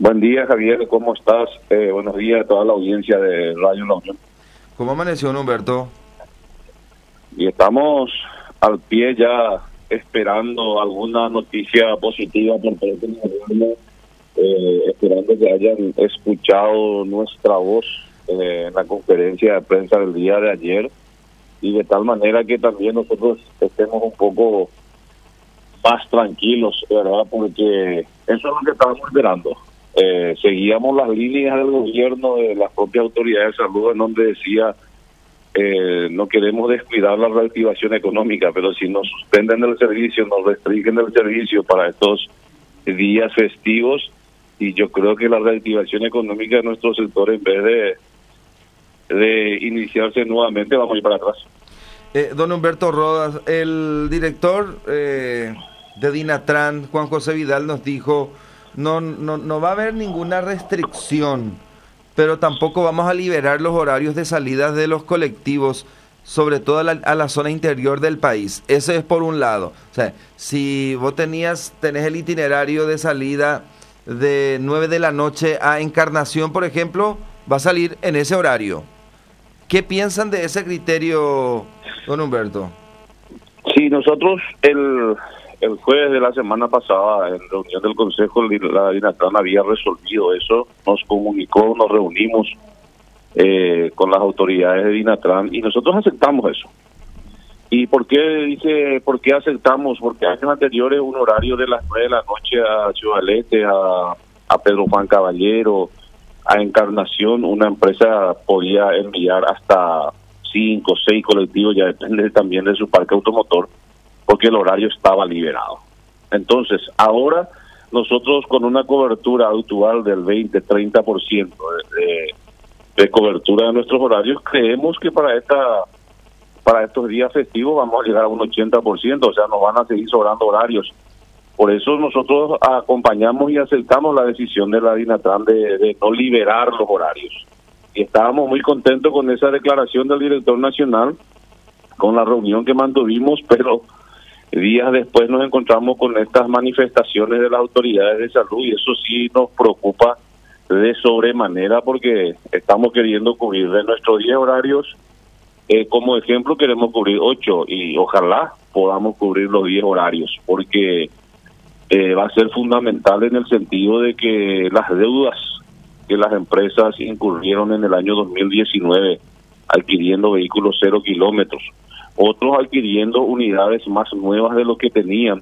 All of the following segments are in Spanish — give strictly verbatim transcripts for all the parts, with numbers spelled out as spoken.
Buen día, Javier, ¿cómo estás? Eh, buenos días a toda la audiencia de Radio La Unión. ¿Cómo amaneció, don Humberto? Y estamos al pie ya esperando alguna noticia positiva por parte del gobierno, eh, esperando que hayan escuchado nuestra voz eh, en la conferencia de prensa del día de ayer, y de tal manera que también nosotros estemos un poco más tranquilos, ¿verdad? Porque eso es lo que estábamos esperando. Eh, seguíamos las líneas del gobierno, de las propias autoridades de salud, en donde decía eh, no queremos descuidar la reactivación económica, pero si nos suspenden el servicio, nos restringen el servicio para estos días festivos, y yo creo que la reactivación económica de nuestro sector, en vez de, de iniciarse nuevamente, vamos a ir para atrás. Eh, don Humberto Rodas, el director eh, de Dinatran, Juan José Vidal, nos dijo no, no, no va a haber ninguna restricción, pero tampoco vamos a liberar los horarios de salida de los colectivos, sobre todo a la, a la zona interior del país. Eso es por un lado. O sea, si vos tenías, tenés el itinerario de salida de nueve de la noche a Encarnación, por ejemplo, va a salir en ese horario. ¿Qué piensan de ese criterio, don Humberto? Sí, nosotros el, el jueves de la semana pasada, en reunión del Consejo, la Dinatran había resolvido eso, nos comunicó, nos reunimos eh, con las autoridades de Dinatran y nosotros aceptamos eso. ¿Y por qué dice, por qué aceptamos? Porque años anteriores un horario de las nueve de la noche a Ciudad del Este, a, a Pedro Juan Caballero, a Encarnación, una empresa podía enviar hasta cinco, seis colectivos, ya depende también de su parque automotor, porque el horario estaba liberado. Entonces, ahora nosotros con una cobertura actual del veinte, treinta por ciento de, de cobertura de nuestros horarios, creemos que para esta para estos días festivos vamos a llegar a un ochenta por ciento, o sea, nos van a seguir sobrando horarios. Por eso nosotros acompañamos y aceptamos la decisión de la Dinatran de, de no liberar los horarios. Y estábamos muy contentos con esa declaración del director nacional, con la reunión que mantuvimos, pero días después nos encontramos con estas manifestaciones de las autoridades de salud, y eso sí nos preocupa de sobremanera, porque estamos queriendo cubrir de nuestros diez horarios, eh, como ejemplo queremos cubrir ocho, y ojalá podamos cubrir los diez horarios, porque Eh, va a ser fundamental en el sentido de que las deudas que las empresas incurrieron en el año dos mil diecinueve adquiriendo vehículos cero kilómetros, otros adquiriendo unidades más nuevas de lo que tenían,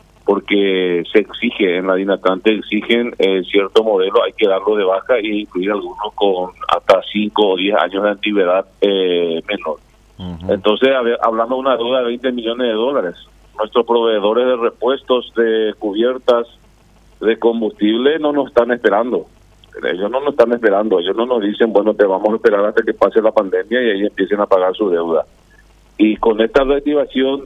porque se exige en la Dinatran, te exigen eh, cierto modelo, hay que darlo de baja y incluir algunos con hasta cinco o diez años de antigüedad eh, menor. Uh-huh. Entonces, a ver, hablando de una deuda de veinte millones de dólares, nuestros proveedores de repuestos, de cubiertas, de combustible no nos están esperando. Ellos no nos están esperando. Ellos no nos dicen, bueno, te vamos a esperar hasta que pase la pandemia y ahí empiecen a pagar su deuda. Y con esta reactivación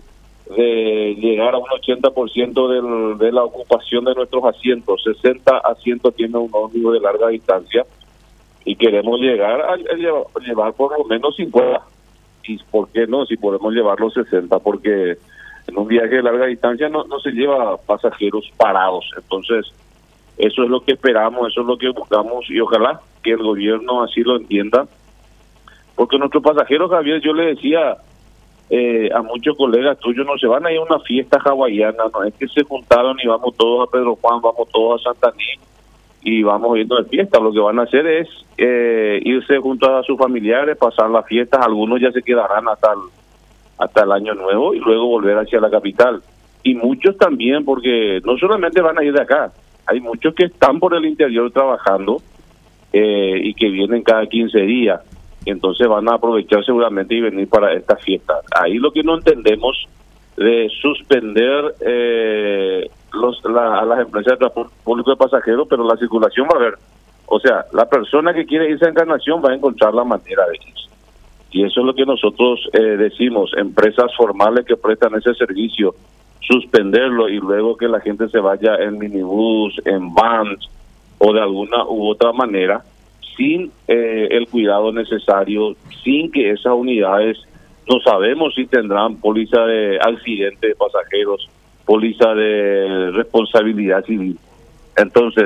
de llegar a un ochenta por ciento del, de la ocupación de nuestros asientos, sesenta asientos tiene un ómnibus de larga distancia, y queremos llegar a, a llevar, a llevar por lo menos cincuenta. ¿Y por qué no? Si podemos llevar los sesenta, porque en un viaje de larga distancia no, no se lleva pasajeros parados. Entonces, eso es lo que esperamos, eso es lo que buscamos, y ojalá que el gobierno así lo entienda. Porque nuestros pasajeros, Javier, yo le decía eh, a muchos colegas tuyos, no se van a ir a una fiesta hawaiana, no es que se juntaron y vamos todos a Pedro Juan, vamos todos a Santaní y vamos yendo de fiesta. Lo que van a hacer es eh, irse junto a sus familiares, pasar las fiestas, algunos ya se quedarán hasta el hasta el año nuevo y luego volver hacia la capital. Y muchos también, porque no solamente van a ir de acá, hay muchos que están por el interior trabajando eh, y que vienen cada quince días, entonces van a aprovechar seguramente y venir para esta fiesta. Ahí lo que no entendemos de suspender eh, los, la, a las empresas de transporte público de pasajeros, pero la circulación va a haber. O sea, la persona que quiere irse a Encarnación va a encontrar la manera de irse. Y eso es lo que nosotros eh, decimos, empresas formales que prestan ese servicio, suspenderlo y luego que la gente se vaya en minibús, en vans o de alguna u otra manera, sin eh, el cuidado necesario, sin que esas unidades, no sabemos si tendrán póliza de accidente de pasajeros, póliza de responsabilidad civil. Entonces,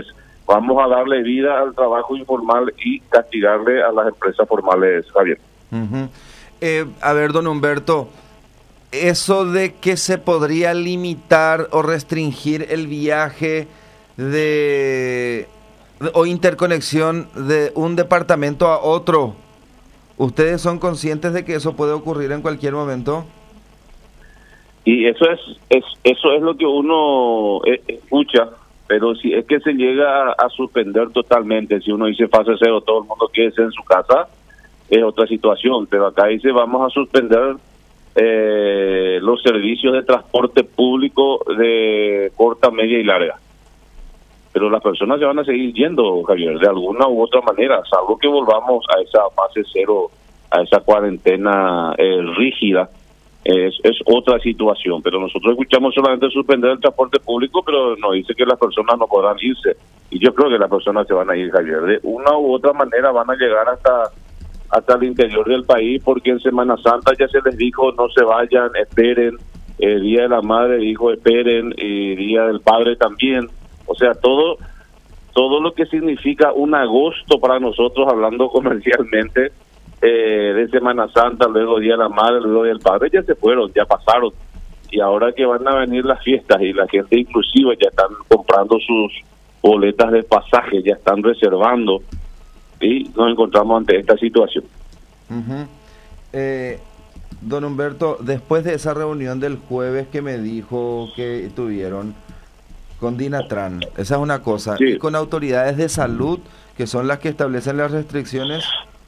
vamos a darle vida al trabajo informal y castigarle a las empresas formales, Javier. Uh-huh. eh, a ver, don Humberto, eso de que se podría limitar o restringir el viaje de, de o interconexión de un departamento a otro, ¿ustedes son conscientes de que eso puede ocurrir en cualquier momento? Y eso es, es eso es lo que uno eh, escucha, pero si es que se llega a, a suspender totalmente, si uno dice fase cero, todo el mundo quiere ser en su casa, es otra situación, pero acá dice vamos a suspender eh, los servicios de transporte público de corta, media y larga. Pero las personas se van a seguir yendo, Javier, de alguna u otra manera, salvo que volvamos a esa fase cero, a esa cuarentena eh, rígida. Es, es otra situación, pero nosotros escuchamos solamente suspender el transporte público, pero nos dice que las personas no podrán irse, y yo creo que las personas se van a ir, Javier, de una u otra manera van a llegar hasta hasta el interior del país, porque en Semana Santa ya se les dijo no se vayan, esperen, el Día de la Madre dijo esperen, y Día del Padre también, o sea, todo todo lo que significa un agosto para nosotros, hablando comercialmente, Eh, de Semana Santa, luego Día de la Madre, luego Día del Padre, ya se fueron, ya pasaron, y ahora que van a venir las fiestas y la gente inclusive ya están comprando sus boletas de pasaje, ya están reservando, y nos encontramos ante esta situación. Uh-huh. eh, don Humberto, después de esa reunión del jueves que me dijo que tuvieron con Dinatran, esa es una cosa, Sí. y con autoridades de salud, que son las que establecen las restricciones.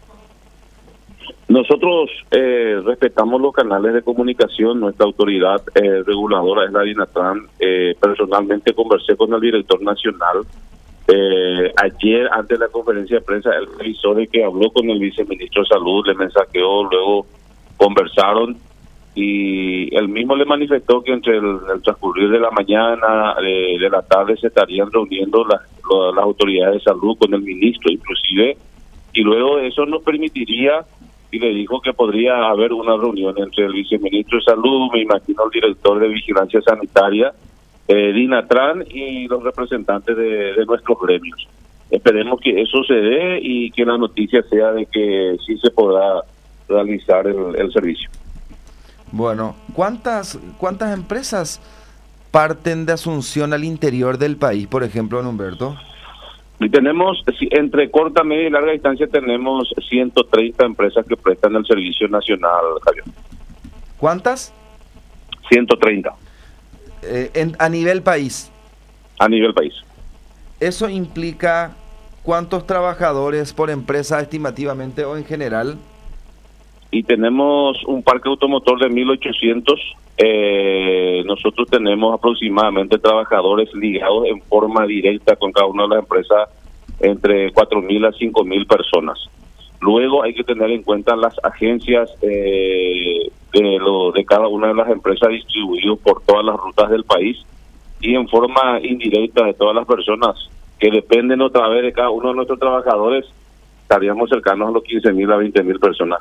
Nosotros eh, respetamos los canales de comunicación, nuestra autoridad eh, reguladora es la Dinatran. Eh, personalmente conversé con el director nacional. Eh, ayer, antes de la conferencia de prensa, él avisó de que habló con el viceministro de Salud, le mensajeó, luego conversaron, y él mismo le manifestó que entre el, el transcurrir de la mañana, de, de la tarde, se estarían reuniendo las, las autoridades de salud con el ministro, inclusive, y luego eso nos permitiría, y le dijo que podría haber una reunión entre el viceministro de Salud, me imagino el director de Vigilancia Sanitaria, eh, Dinatran, y los representantes de, de nuestros gremios. Esperemos que eso se dé y que la noticia sea de que sí se podrá realizar el, el servicio. Bueno, ¿cuántas cuántas empresas parten de Asunción al interior del país, por ejemplo, don Humberto? Y tenemos, entre corta, media y larga distancia, tenemos ciento treinta empresas que prestan el servicio nacional, Javier. ¿Cuántas? ciento treinta. Eh, en, a nivel país. A nivel país. ¿Eso implica cuántos trabajadores por empresa estimativamente o en general? Y tenemos un parque automotor de mil ochocientos. Eh, nosotros tenemos aproximadamente trabajadores ligados en forma directa con cada una de las empresas entre cuatro mil a cinco mil personas. Luego hay que tener en cuenta las agencias eh, de, lo, de cada una de las empresas distribuidas por todas las rutas del país, y en forma indirecta de todas las personas que dependen otra vez de cada uno de nuestros trabajadores, estaríamos cercanos a los quince mil a veinte mil personas.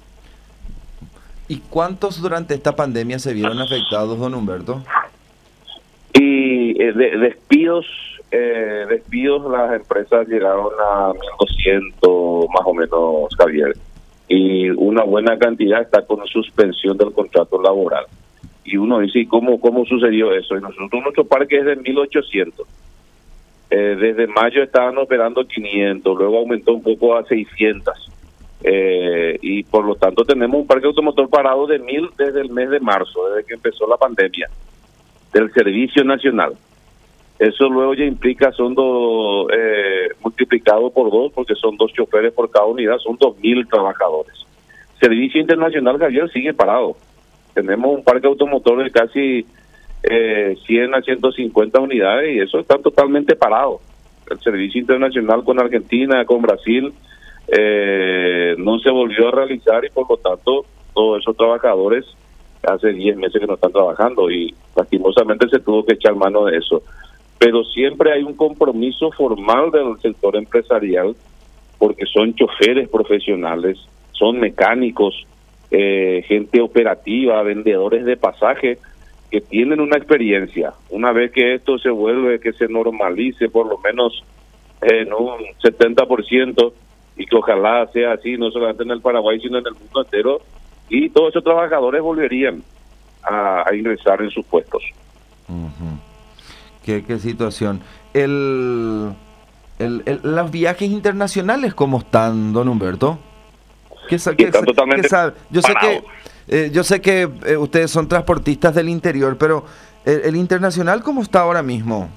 ¿Y cuántos durante esta pandemia se vieron afectados, don Humberto? Y eh, de, despidos, eh, despidos las empresas llegaron a mil doscientos más o menos, Javier. Y una buena cantidad está con suspensión del contrato laboral. Y uno dice, ¿cómo, cómo sucedió eso? Y nosotros, nuestro parque es de mil ochocientos. Eh, desde mayo estaban operando quinientos, luego aumentó un poco a seiscientos. Eh, y por lo tanto tenemos un parque automotor parado de mil desde el mes de marzo, desde que empezó la pandemia, del servicio nacional. Eso luego ya implica, son dos, eh, multiplicado por dos, porque son dos choferes por cada unidad, son dos mil trabajadores. Servicio internacional, Javier, sigue parado. Tenemos un parque automotor de casi eh, cien a ciento cincuenta unidades, y eso está totalmente parado. El servicio internacional con Argentina, con Brasil, Eh, no se volvió a realizar, y por lo tanto todos esos trabajadores hace diez meses que no están trabajando, y lastimosamente se tuvo que echar mano de eso. Pero siempre hay un compromiso formal del sector empresarial, porque son choferes profesionales, son mecánicos, eh, gente operativa, vendedores de pasaje, que tienen una experiencia. Una vez que esto se vuelve, que se normalice, por lo menos en un setenta por ciento, y que ojalá sea así, no solamente en el Paraguay, sino en el mundo entero, y todos esos trabajadores volverían a, a ingresar en sus puestos. Uh-huh. ¿Qué, qué situación? El, el, el, los viajes internacionales, ¿cómo están, don Humberto? ¿Qué, qué, Están qué, totalmente qué sabe? Yo sé parados. que eh, yo sé que eh, ustedes son transportistas del interior, pero el, el internacional, ¿cómo está ahora mismo?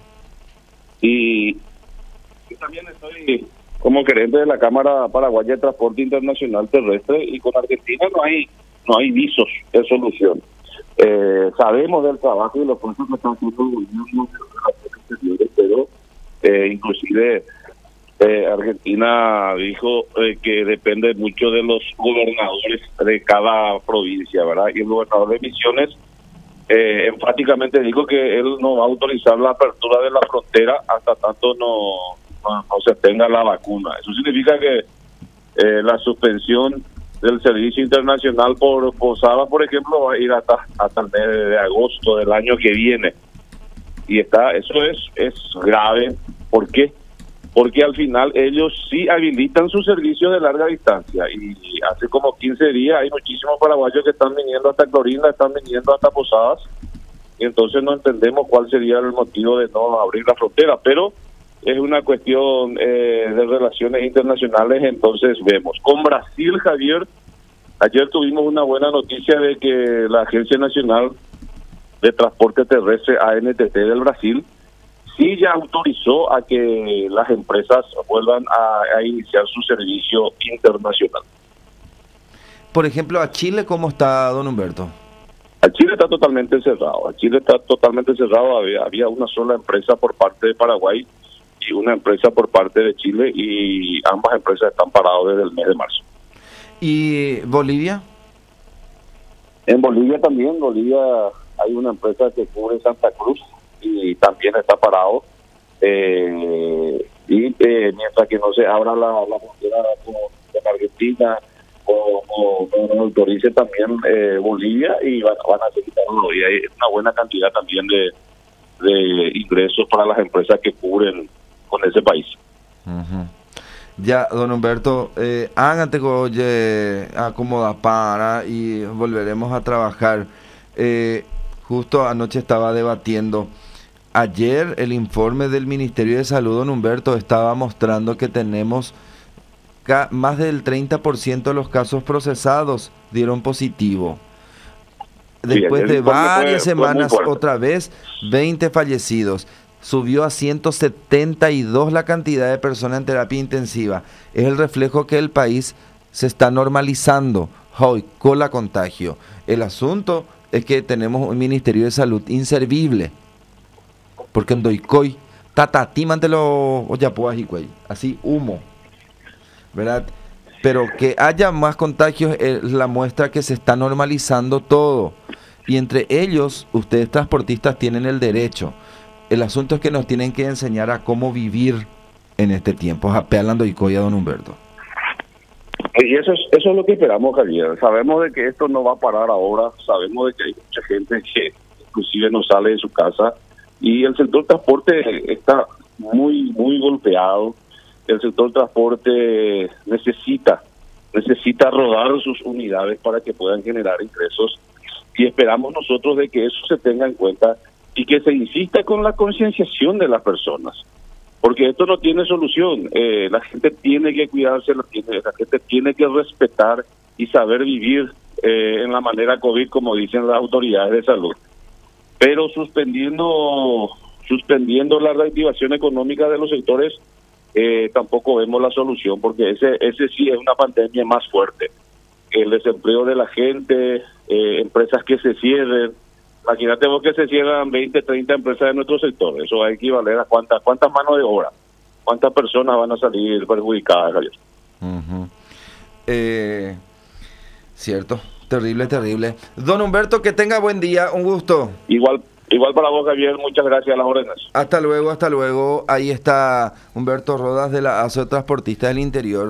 Y yo también estoy como gerente de la Cámara Paraguaya de Transporte Internacional Terrestre, y con Argentina no hay no hay visos de solución. Eh, sabemos del trabajo y los esfuerzos que están haciendo el gobierno de relaciones exteriores, pero eh, inclusive eh, Argentina dijo eh, que depende mucho de los gobernadores de cada provincia, ¿verdad? Y el gobernador de Misiones eh, enfáticamente dijo que él no va a autorizar la apertura de la frontera hasta tanto no, no, no se tenga la vacuna. Eso significa que eh, la suspensión del servicio internacional por Posada, por ejemplo, va a ir hasta hasta el mes de agosto del año que viene. Y está eso es es grave. ¿Por qué? Porque al final ellos sí habilitan su servicio de larga distancia, y hace como quince días hay muchísimos paraguayos que están viniendo hasta Clorinda, están viniendo hasta Posadas, y entonces no entendemos cuál sería el motivo de no abrir la frontera, pero es una cuestión eh, de relaciones internacionales. Entonces vemos. Con Brasil, Javier, ayer tuvimos una buena noticia de que la Agencia Nacional de Transporte Terrestre, A N T T del Brasil, sí ya autorizó a que las empresas vuelvan a, a iniciar su servicio internacional. Por ejemplo, a Chile, ¿cómo está, don Humberto? A Chile está totalmente cerrado. A Chile está totalmente cerrado. Había, había una sola empresa por parte de Paraguay y una empresa por parte de Chile, y ambas empresas están paradas desde el mes de marzo. ¿Y Bolivia? En Bolivia también. Bolivia hay una empresa que cubre Santa Cruz y también está parado. Eh, y eh, mientras que no se abra la, la frontera con, con Argentina o, o, o no autorice también eh, Bolivia, y van, van a seguir parando. Y hay una buena cantidad también de, de ingresos para las empresas que cubren con ese país. Uh-huh. Ya, don Humberto, eh, hágate oye, acomoda para y volveremos a trabajar. Eh, justo anoche estaba debatiendo. Ayer el informe del Ministerio de Salud, don Humberto, estaba mostrando que tenemos ca- más del treinta por ciento de los casos procesados dieron positivo. Después sí, de varias fue, semanas, fue otra vez, veinte fallecidos. Subió a ciento setenta y dos la cantidad de personas en terapia intensiva. Es el reflejo que el país se está normalizando hoy con la contagio. El asunto es que tenemos un Ministerio de Salud inservible. Porque en Doicoy, tatatímantelo, oyapuajicuey, así humo, ¿verdad? Pero que haya más contagios es la muestra que se está normalizando todo. Y entre ellos, ustedes transportistas tienen el derecho. El asunto es que nos tienen que enseñar a cómo vivir en este tiempo. Japealando y coya, don Humberto. Y eso es, eso es lo que esperamos, Javier. Sabemos de que esto no va a parar ahora. Sabemos de que hay mucha gente que inclusive no sale de su casa. Y el sector transporte está muy, muy golpeado. El sector transporte necesita, necesita rodar sus unidades para que puedan generar ingresos. Y esperamos nosotros de que eso se tenga en cuenta y que se insista con la concienciación de las personas, porque esto no tiene solución. Eh, la gente tiene que cuidarse, la, tiene, la gente tiene que respetar y saber vivir eh, en la manera COVID, como dicen las autoridades de salud. Pero suspendiendo suspendiendo la reactivación económica de los sectores, eh, tampoco vemos la solución, porque ese ese sí es una pandemia más fuerte. El desempleo de la gente, eh, empresas que se cierren. Imagínate vos que se cierran veinte, treinta empresas de nuestro sector. Eso va a equivaler a cuántas cuántas manos de obra, cuántas personas van a salir perjudicadas, Javier. Uh-huh. Eh, cierto, terrible, terrible. Don Humberto, que tenga buen día, un gusto. Igual, igual para vos, Javier, muchas gracias a las órdenes. Hasta luego, hasta luego. Ahí está Humberto Rodas de la Asociación Transportista del Interior.